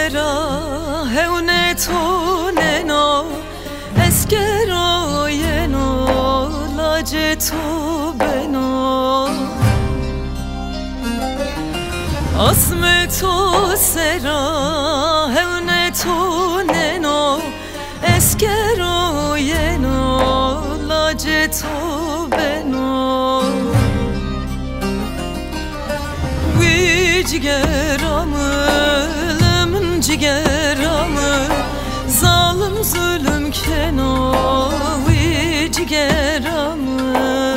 sera heune tu neno eskero yeno lace tu beno asme tu sera heune tu neno eskero yeno lace tu beno cigeramı, lemın cigeramı zalim zulüm keno cigeramı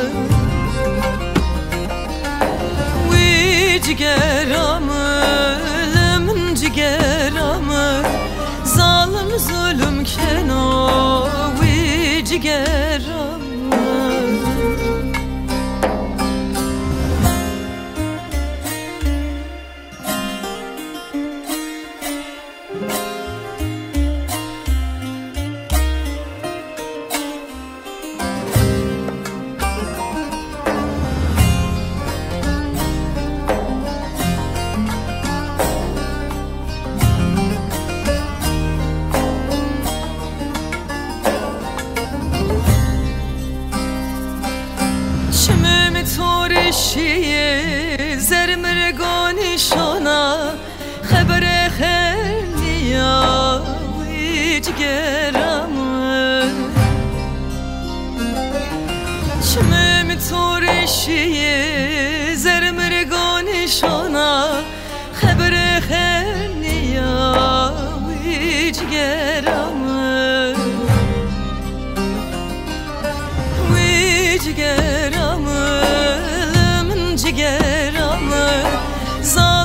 cigeramı, lemın cigeramı zalim zulüm keno cigeramı شیه زرمرگانی شانا خبر خیلیا ویج گرامه چمم تورشیه زرمرگانی شانا خبر خیلیا ویج گرامه ویج گرامه cigeramı